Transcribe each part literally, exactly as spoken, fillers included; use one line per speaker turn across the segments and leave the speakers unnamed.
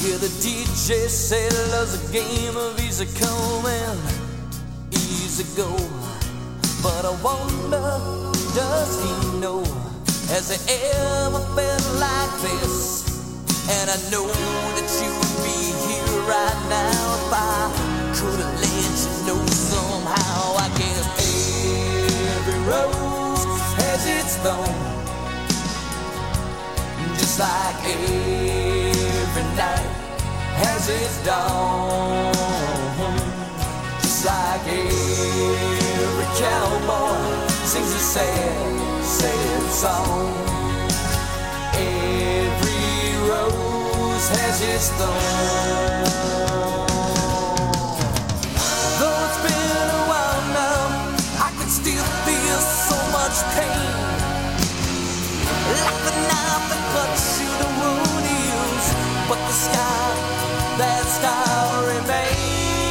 Hear the D J say love's a game of easy come and easy go. But I wonder, does he know? Has he ever felt like this? And I know that you would be here right now if I could have let you know somehow. I guess every rose has its thorn, just like every night has its dawn, just like every cowboy sings a sad, sad song. Every rose has its thorn. Though it's been a while now, I can still feel so much pain, like the knife that cuts you the wound heals, but the scar, that scar remains.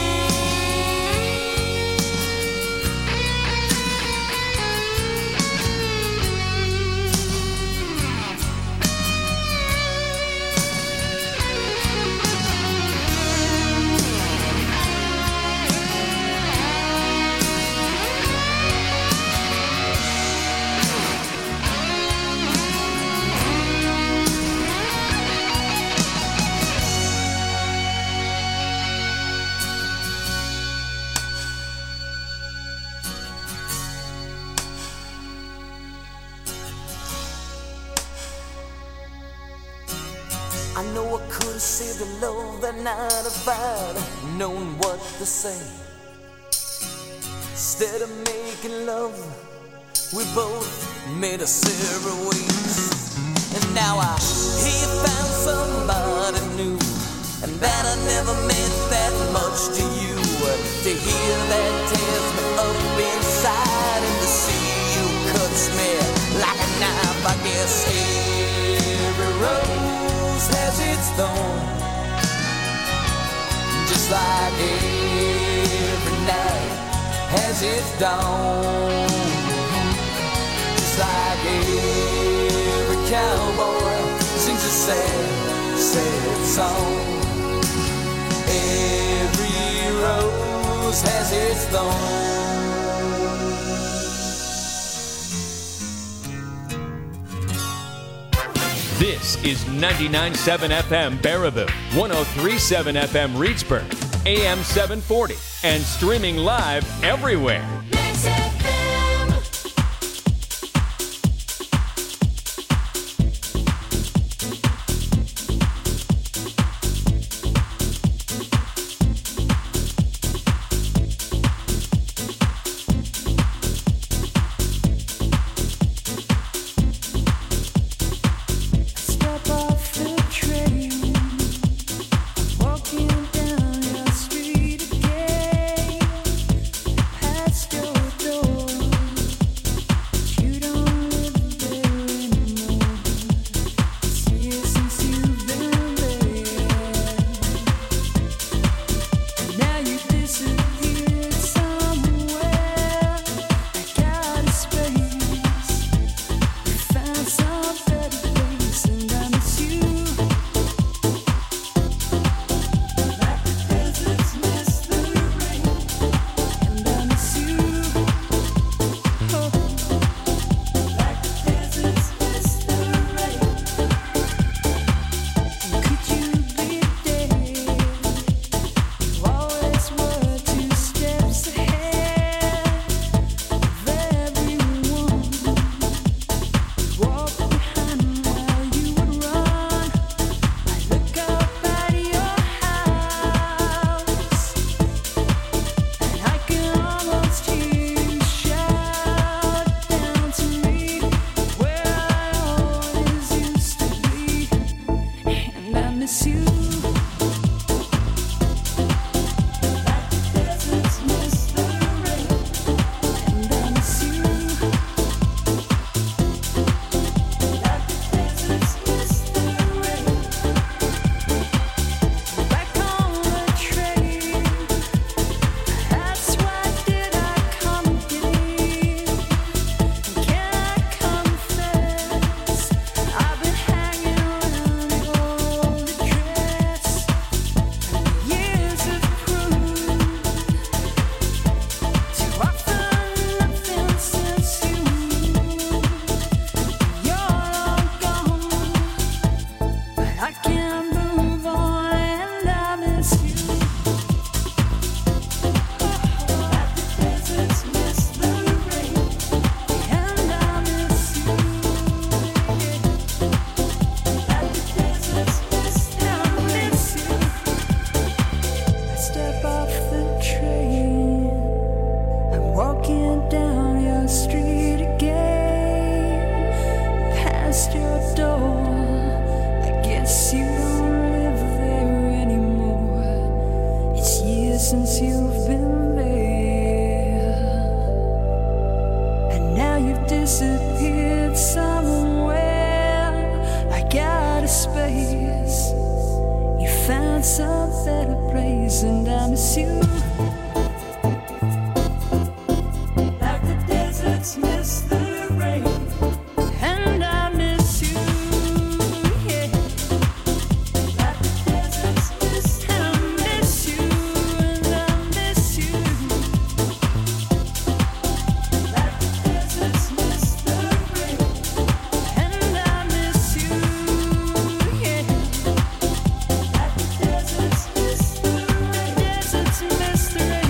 I know I could have saved the love that night if I'd known what to say. Instead of making love, we both made us separate ways. And now I hear you found somebody new, and that I never meant that much to you. To hear that tears me up inside, and to see you cuts me like a knife. I guess every rose has its thorn, just like every night has its dawn, just like every cowboy sings a sad, sad song. Every rose has its thorn.
This is ninety-nine point seven F M Baraboo, one oh three point seven F M Reedsburg, A M seven forty, and streaming live everywhere.
some better place, and I miss you. Like the deserts miss the rain, and I miss you. Yeah. Like the deserts miss the rain, I miss you, and I miss you. Like the deserts miss the rain, and I miss you. Yeah. Like the deserts miss the rain, deserts miss the rain.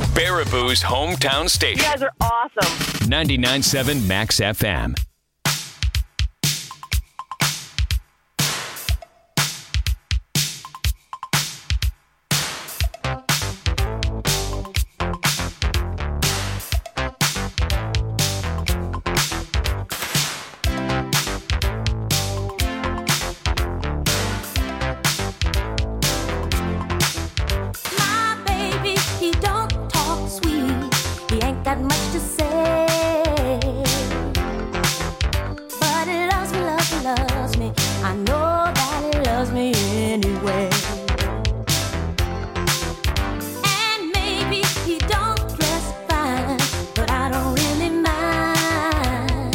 Baraboo's hometown
You
station.
guys are awesome.
ninety-nine point seven Max F M.
My baby, he don't talk sweet. He ain't got much to say. But he loves me, loves me, loves me. I know that he loves me anyway. And maybe he don't dress fine, but I don't really mind.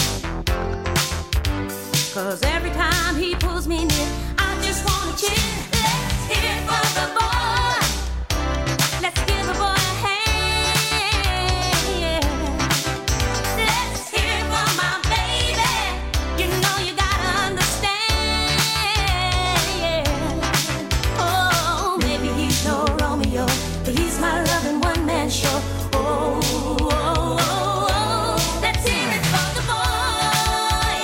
'Cause every time he pulls me near, I just wanna chill. Let's hear it for the boy. Let's give the boy a hand. Yeah. Let's hear it for my baby. You know you gotta understand. Yeah. Oh, maybe he's no Romeo, but he's my loving one-man show. Oh, oh, oh, oh. Let's hear it for the boy.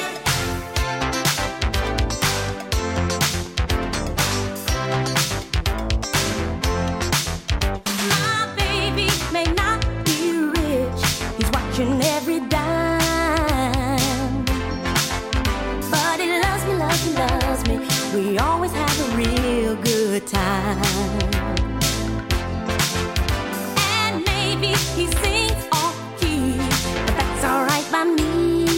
My baby may not be rich. He's watching every dime. But he loves me, loves me, loves me. We always have a real good time. And maybe he sings off key, but that's alright by me.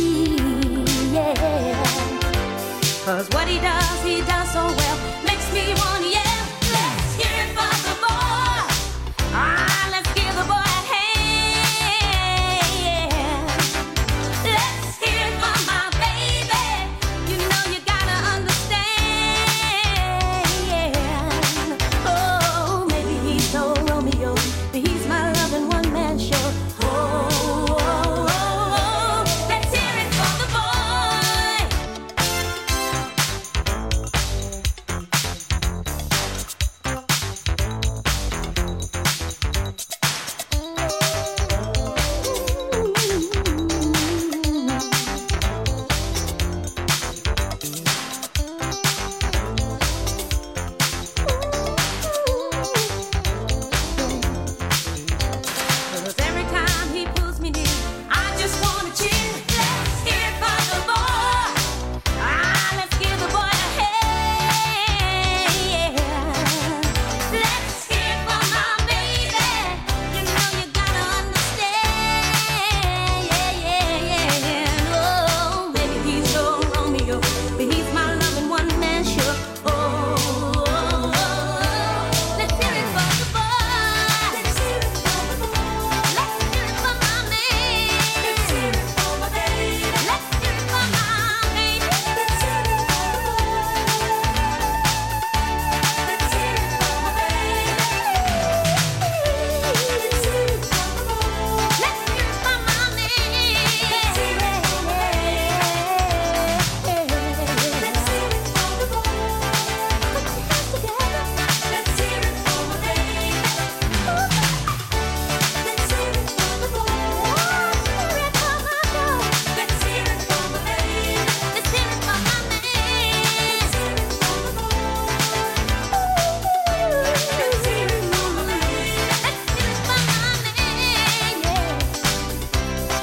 Yeah. 'Cause what he does, he does so well. Makes me wanna yell. Let's hear it for the boy. Ah, let's give the boy a hand. Yeah. Let's hear it for my baby. You know you gotta understand. Yeah. Oh, maybe he's no Romeo, but he's my loving one-man show. Oh, oh, oh, oh. Let's hear it for the boy. Cause every time he pulls me near, I just wanna chill. Let's hear it for the boy. Ah, let's give the boy a hand. Yeah. Let's hear it for my baby. You know you gotta understand. Yeah, yeah, yeah, yeah. Oh, maybe he's no Romeo, but he's my loving one-man show. Oh, oh, oh, oh. Let's hear it for the boy. Let's hear it for the boy. Let's hear it for my man. Let's hear it for my baby. Let's hear it for my baby. Let's hear it for the boy. Let's hear it for my baby. Let's hear it for the boy. Let's hear it for my man. Let's hear it for my baby. Let's hear it for the boy. Put your hands together. Let's hear it for my baby. Let's hear it for the boy. Hear it for my boy. Let's hear it for my baby. Let's hear it for my man. Let's hear it for the boy. Let's hear it for my baby. Let's hear it for my man. Yeah.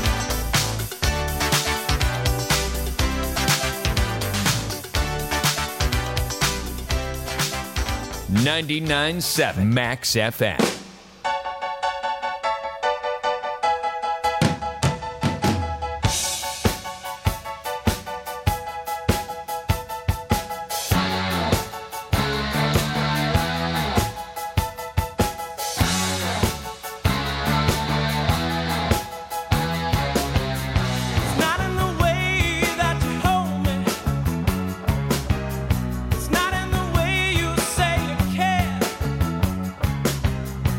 ninety-nine point seven Max F M.
It's not in the way that you hold me. It's not in the way you say you care.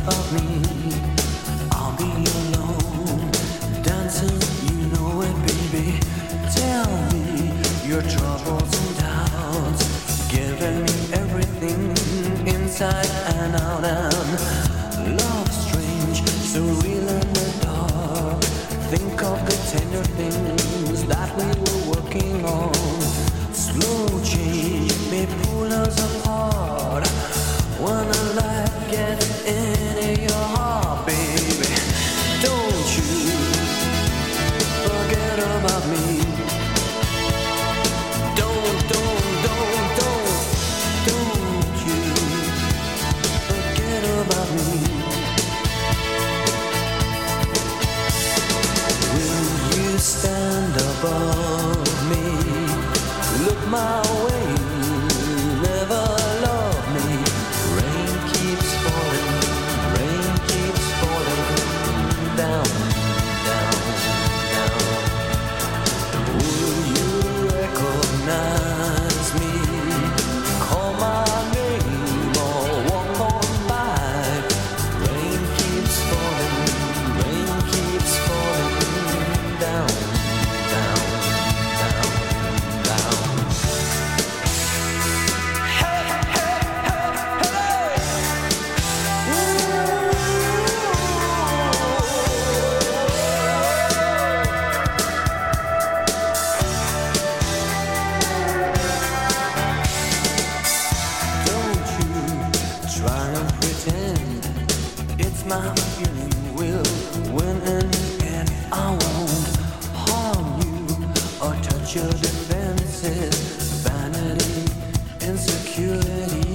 about me, I'll be alone, dancing, you know it, baby. Tell me your troubles and doubts, giving me everything inside and out. And love strange, so real in the dark. Think of the tender things that we were working on. Slow change may pull us apart when the light gets into your heart, baby. Don't you forget about me. Don't, don't, don't, don't, don't you forget about me. Will you stand above me? Look my way, never love me. Rain keeps falling, rain keeps falling down, down, down. Will you recognize me? Call my name or walk on by. Rain keeps falling, rain keeps falling down, down, down, down. Don't you try and pretend it's my feeling will win in the end. I won't harm you or touch your defenses, vanity, insecurity.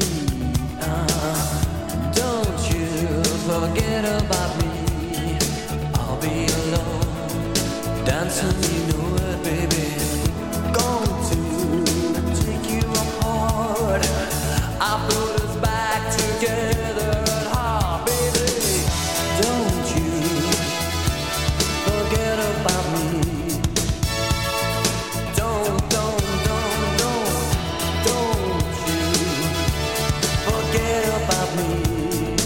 Ah, don't you forget about me. I'll be alone, dancing, you know it, baby. Going to take you apart. I put us back together at heart, baby. Don't you forget about me. Don't, don't, don't, don't, don't you forget about me.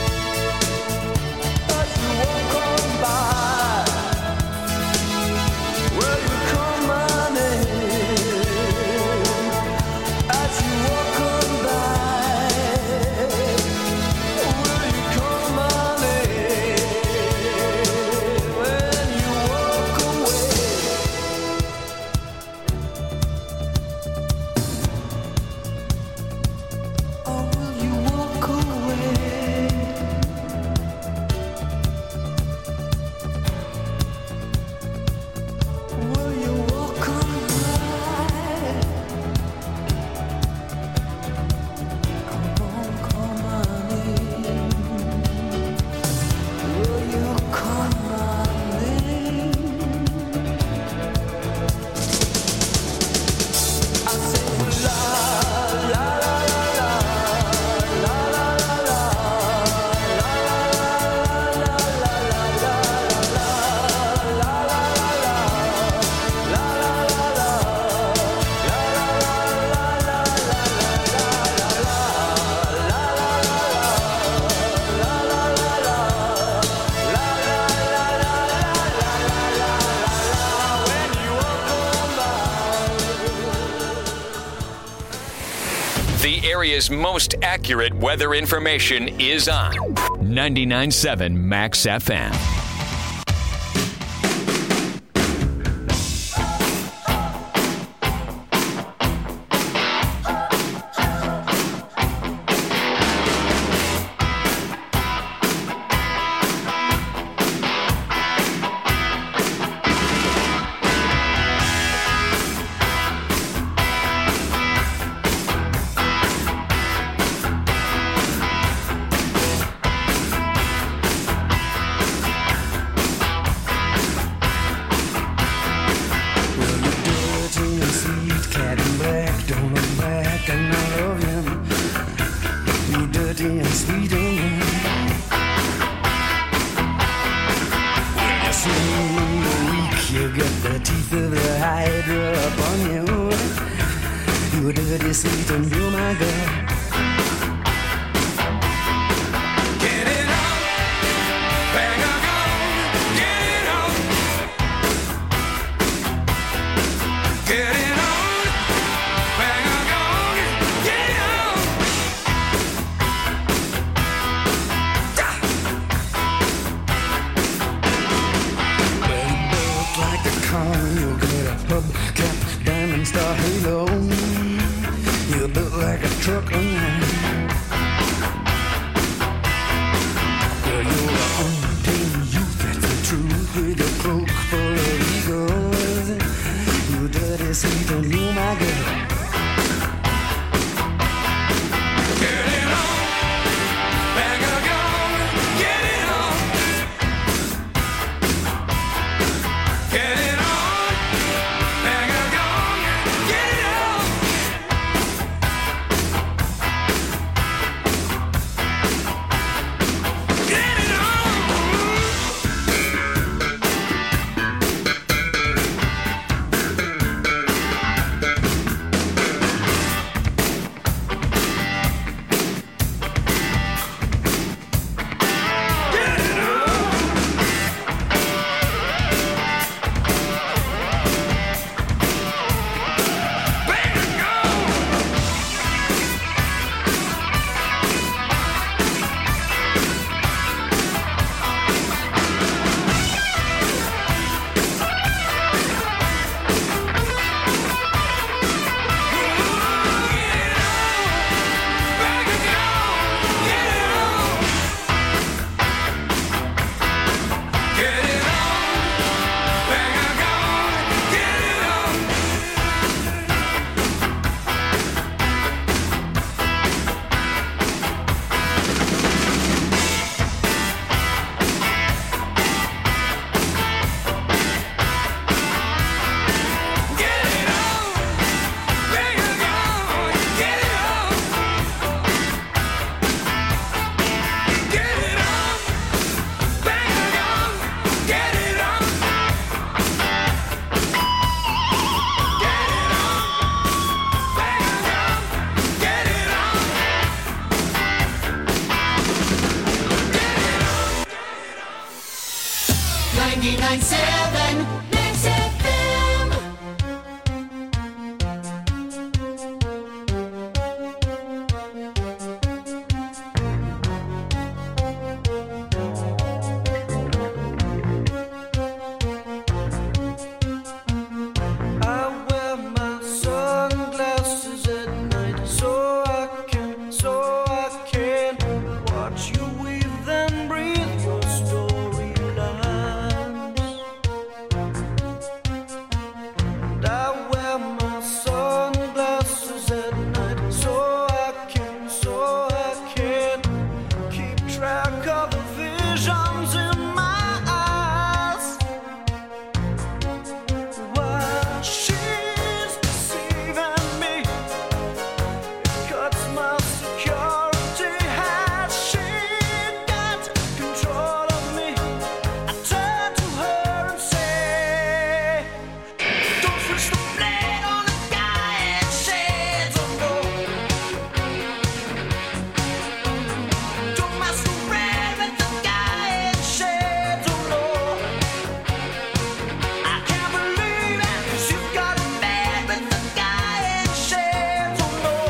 As you walk on by, will you call my name? As you walk on by, will you call my name? When you walk away, or will you walk away? Will you walk on by? Come on, call my name. Will you call my name? I say la la la la la la la la la la la la la la
The area's most accurate weather information is on ninety-nine point seven Max F M.
You're dirty, sweet, and you're my girl. Get it on.
ninety-nine seven Max F M.
I wear my sunglasses at night so I can, so I can watch you weave and breathe your storylines. And I wear my sunglasses at night so I can, so I can keep track of the visions in my eyes. While she's deceiving me, it cuts my security. Has she got control of me? I turn to her and say, don't switch the blade on the guy and shades, oh no. Don't masquerade with the guy and shades, oh no. I can't believe it, 'cause you've got a man with the guy in shades, oh no.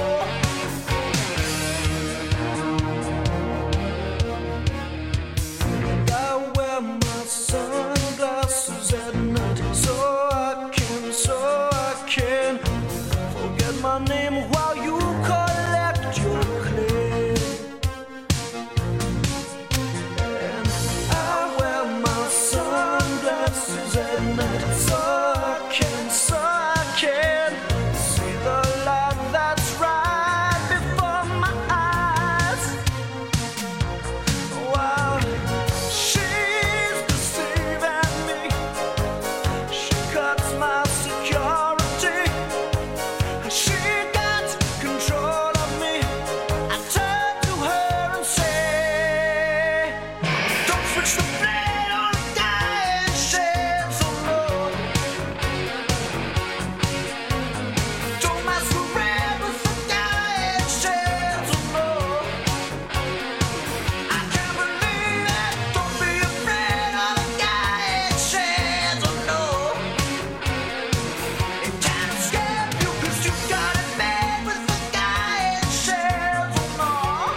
I wear my sunglasses at night so I can, so I can forget my name while you collect your clay. And I wear my sunglasses at night so I can, so I can see the light that's right before my eyes. While she's deceiving me, she cuts my security. She got control of me. I turn to her and say, don't switch the blade on the guy in shades, oh no. Don't masquerade with the guy in shades, oh no. I can't believe it. Don't be afraid of the guy in shades, oh no. It can't escape you 'cause you got it made with the guy in shades, oh no.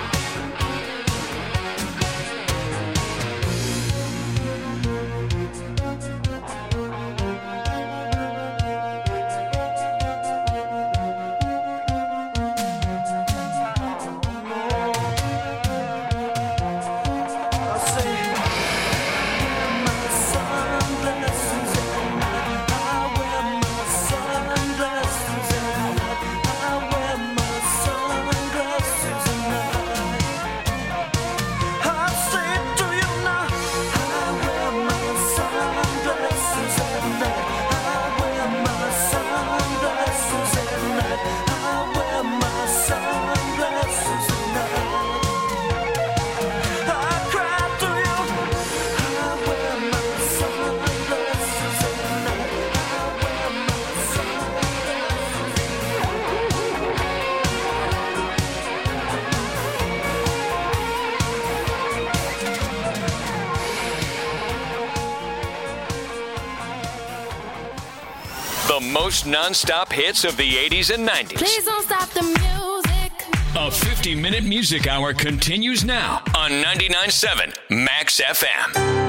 I say, my sunglasses at night. I wear my sunglasses at night. I wear my sunglasses at night. I say to you now, I wear my sunglasses at night. I wear my sunglasses at night. I wear my sunglasses at night. I cry to you. I wear my sunglasses at night. I wear my sunglasses.
The most non-stop hits of the eighties and nineties.
Please don't stop the music.
A fifty-minute music hour continues now on ninety-nine point seven Max F M.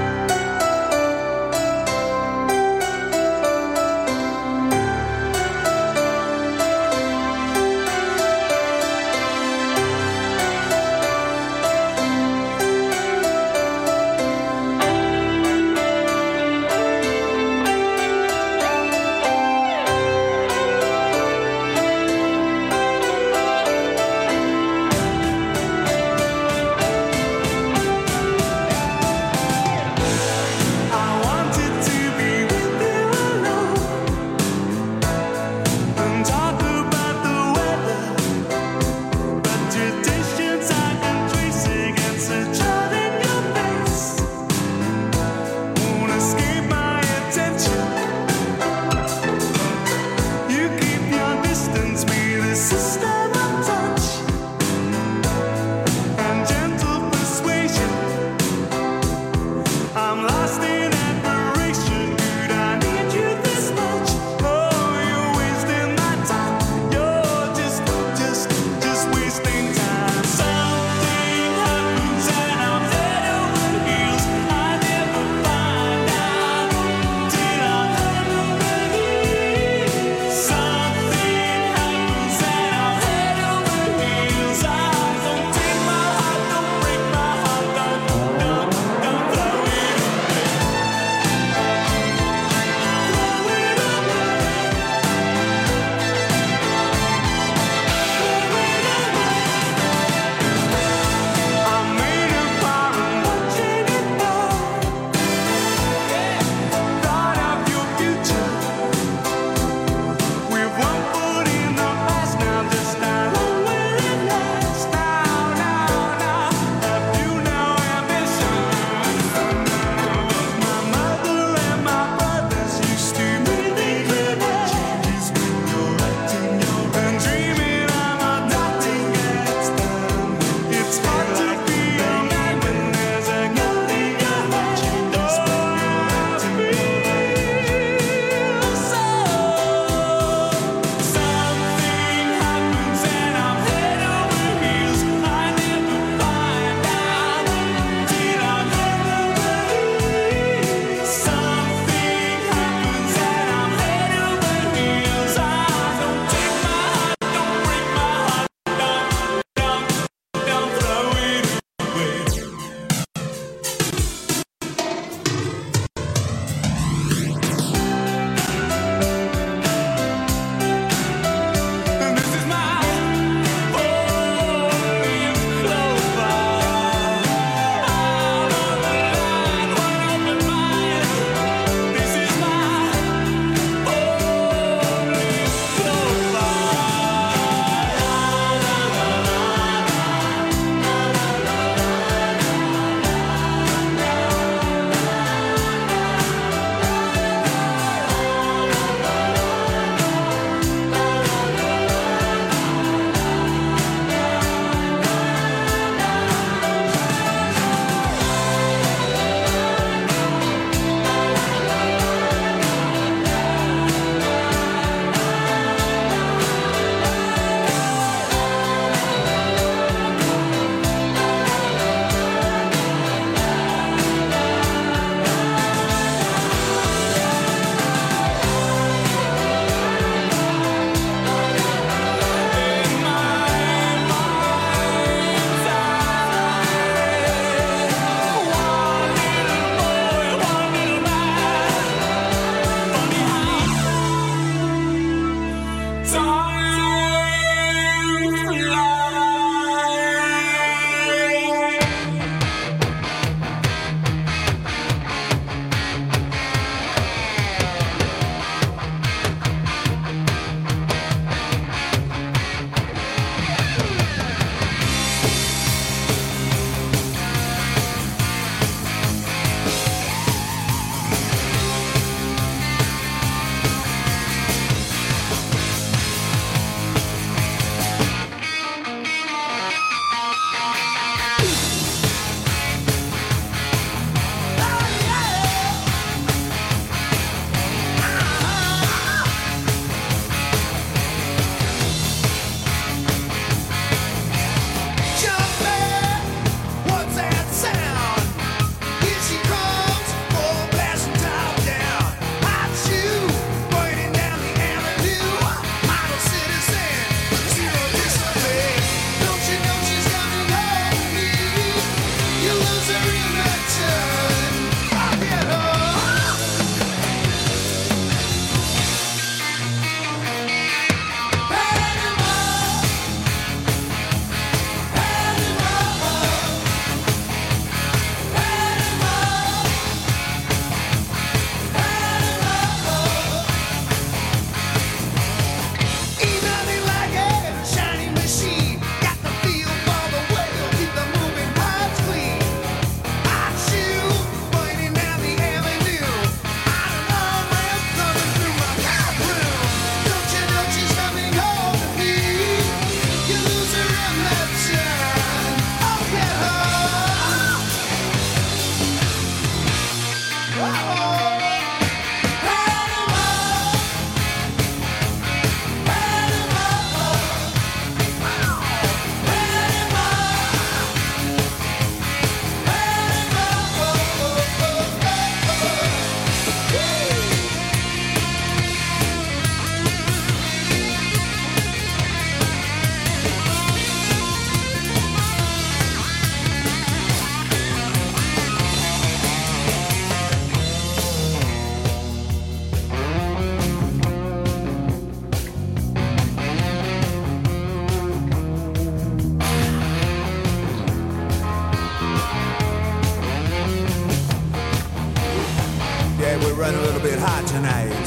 we're running a little bit hot tonight.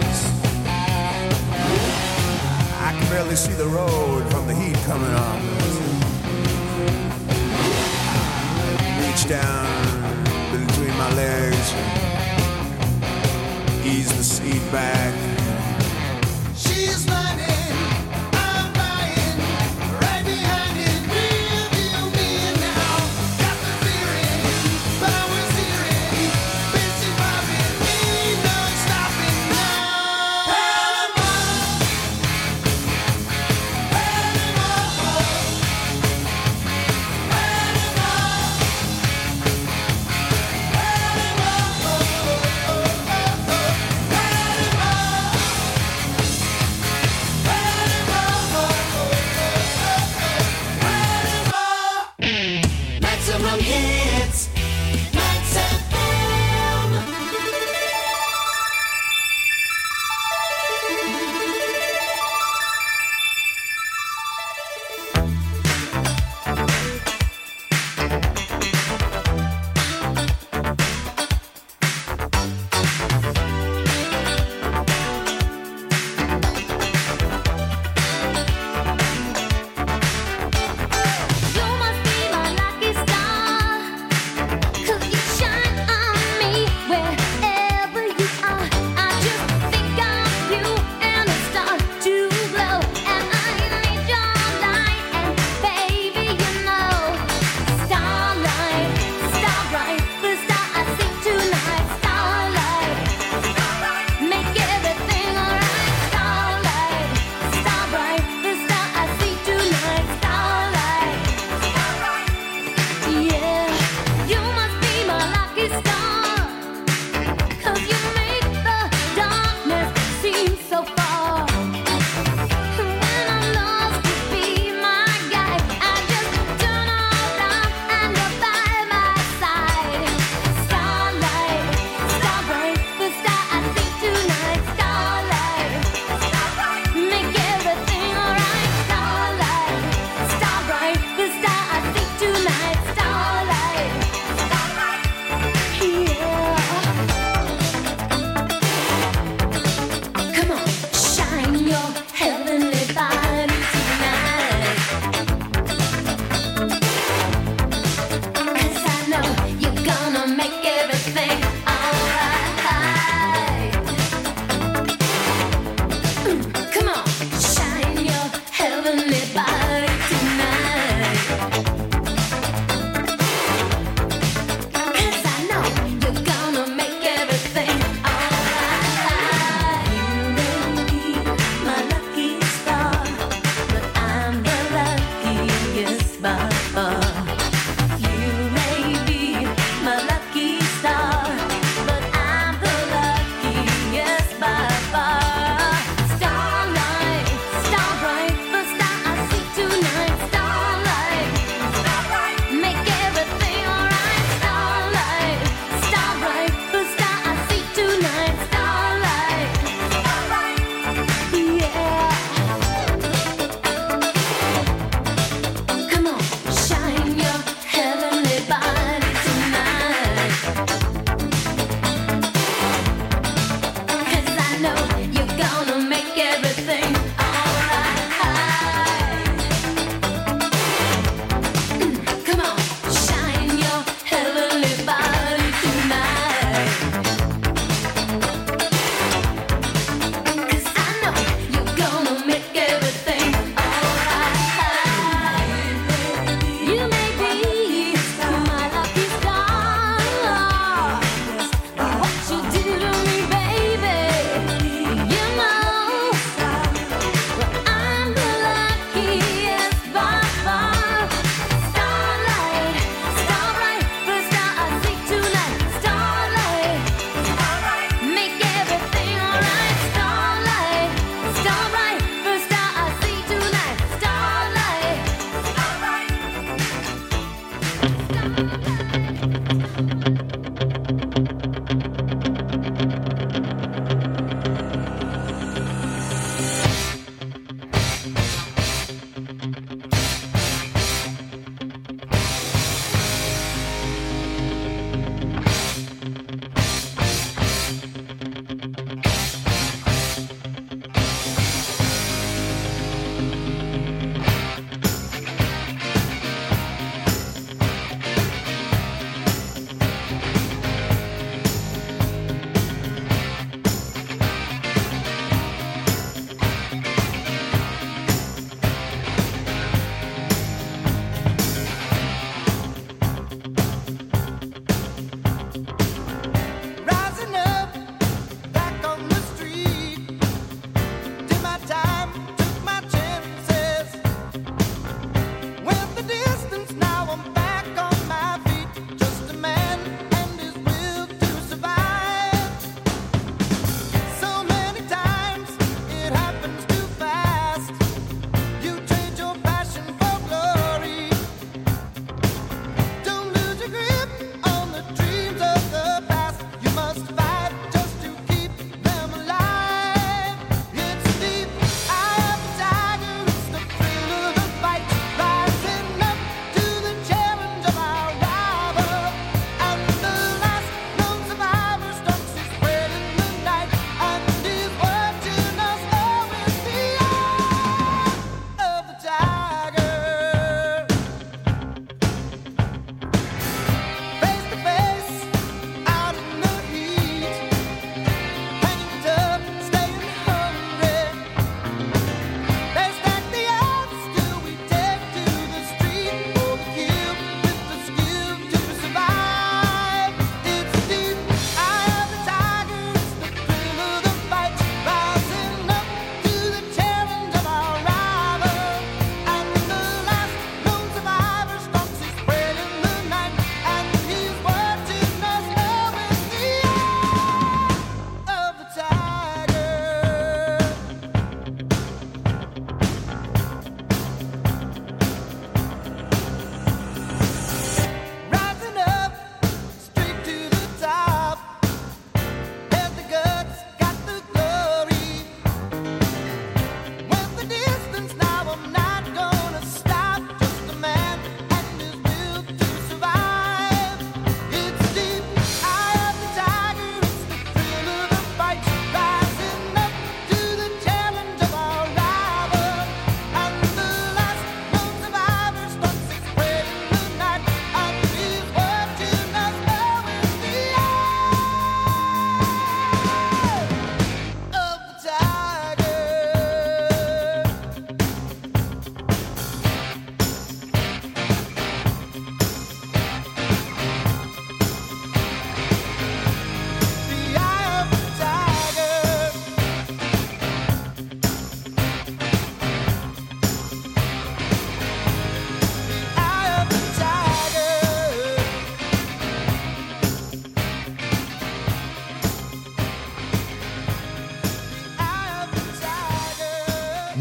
I can barely see the road from the heat coming up. Reach down between my legs, ease the seat back. She's running, I'm buying, right behind it, real deal me now. Got the feeling, power's hearing, busy popping, ain't no stopping now. Panama, Panama, Panama, Panama.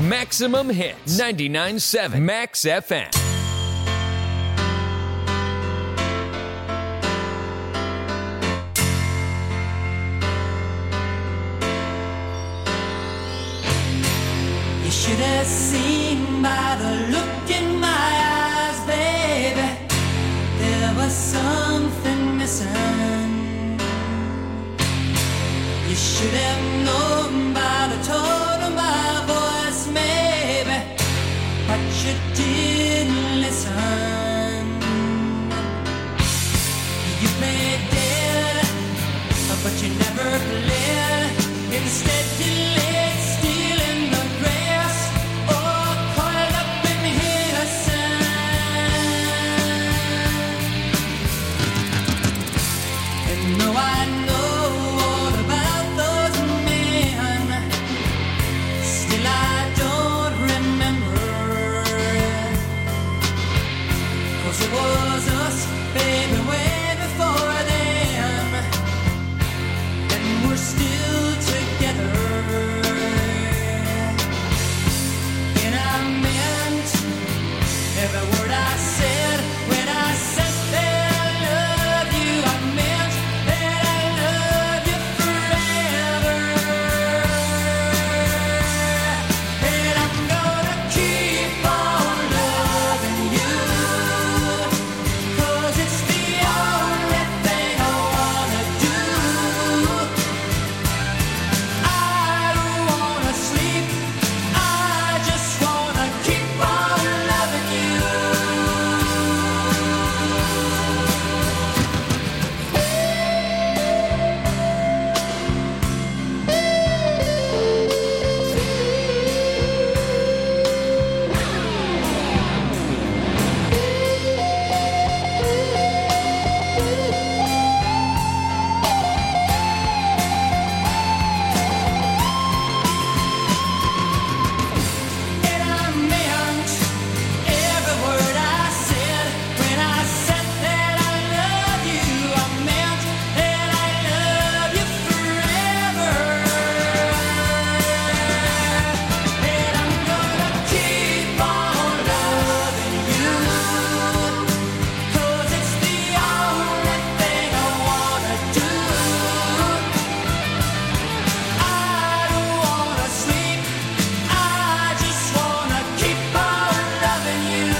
Maximum Hits, ninety-nine point seven Max F M.
You should have seen by the look in my eyes, baby. There was something missing. You should have known by the tone of my voice, maybe, but you didn't listen. You played dead, but you never played. Instead, you laid still in the grass, or coiled up in here, and though I know all about those men, still I don't remember. 'Cause it was us, baby, way before then, and we're still together. And I meant every word I said when I said that I love you. I meant that I love you forever. And I'm gonna keep on loving you, 'cause it's the only thing I wanna do. I don't wanna sleep, I just wanna keep on loving you. And I meant every word I said when I said that I love you. I meant that I love you forever. And I'm gonna keep on loving you, 'cause it's the only thing I wanna do. I don't wanna sleep, I just wanna keep on loving you.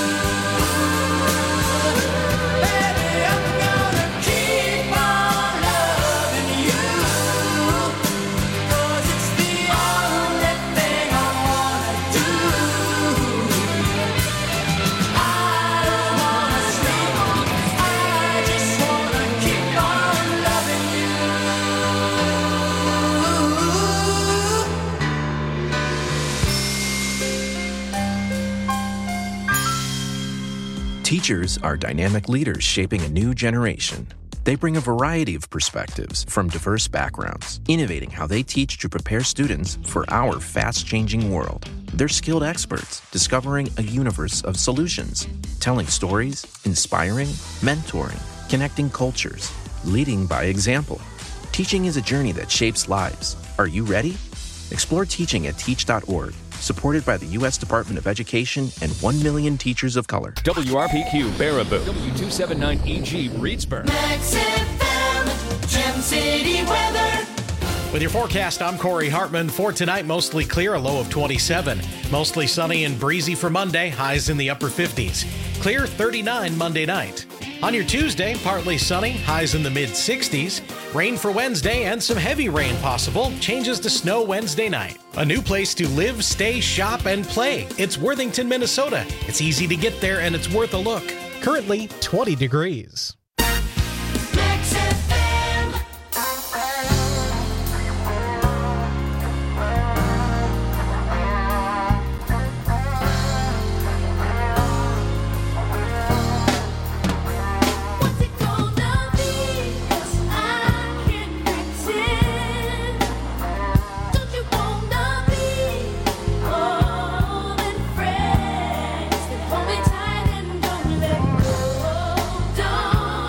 Baby, I'm gonna keep on loving you, 'cause it's the only thing I wanna do. I don't wanna sleep, I just wanna keep on loving you.
Teachers are dynamic leaders shaping a new generation. They bring a variety of perspectives from diverse backgrounds, innovating how they teach to prepare students for our fast-changing world. They're skilled experts, discovering a universe of solutions, telling stories, inspiring, mentoring, connecting cultures, leading by example. Teaching is a journey that shapes lives. Are you ready? Explore teaching at teach dot org, supported by the U S Department of Education and one million teachers of color.
W R P Q Baraboo, W two seventy-nine E G Reedsburg.
Max F M, Gem City weather.
With your forecast, I'm Corey Hartman. For tonight, mostly clear, a low of twenty-seven. Mostly sunny and breezy for Monday, highs in the upper fifties. Clear thirty-nine Monday night. On your Tuesday, partly sunny, highs in the mid-sixties. Rain for Wednesday and some heavy rain possible. Changes to snow Wednesday night. A new place to live, stay, shop, and play. It's Worthington, Minnesota. It's easy to get there and it's worth a look. Currently twenty degrees.
Max F M.
What's it gonna be? 'Cause I can't pretend. Don't you wanna be more than friends? Hold me tight and don't let go. Don't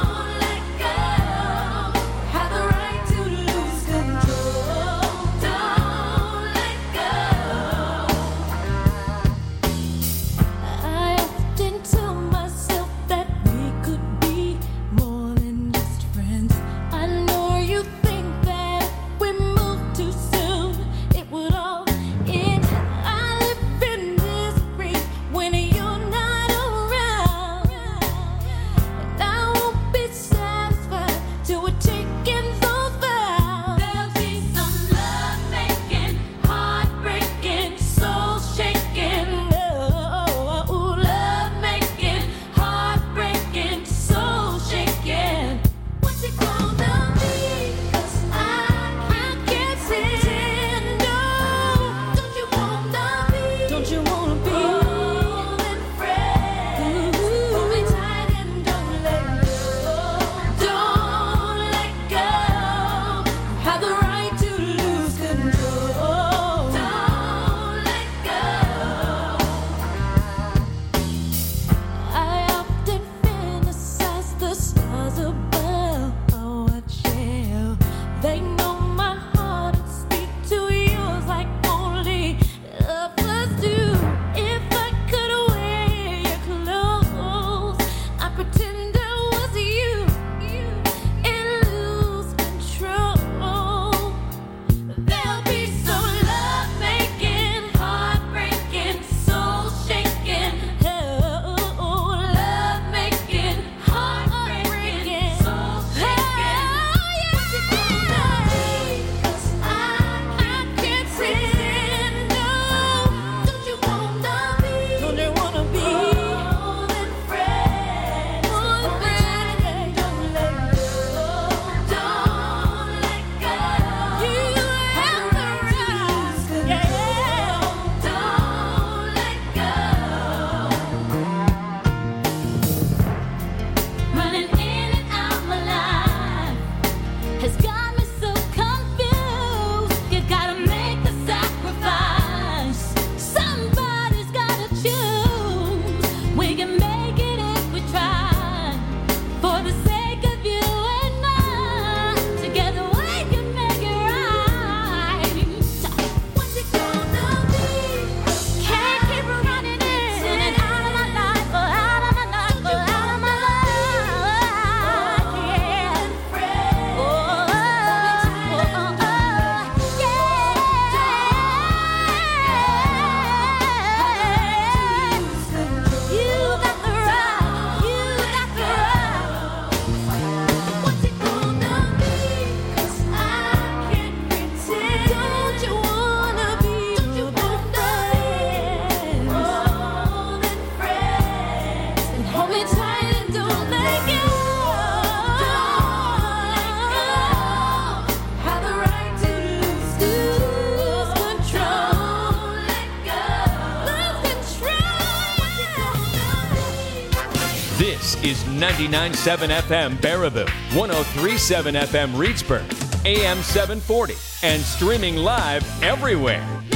ninety-nine point seven F M Baraboo, one oh three point seven F M Reedsburg, A M seven forty, and streaming live everywhere.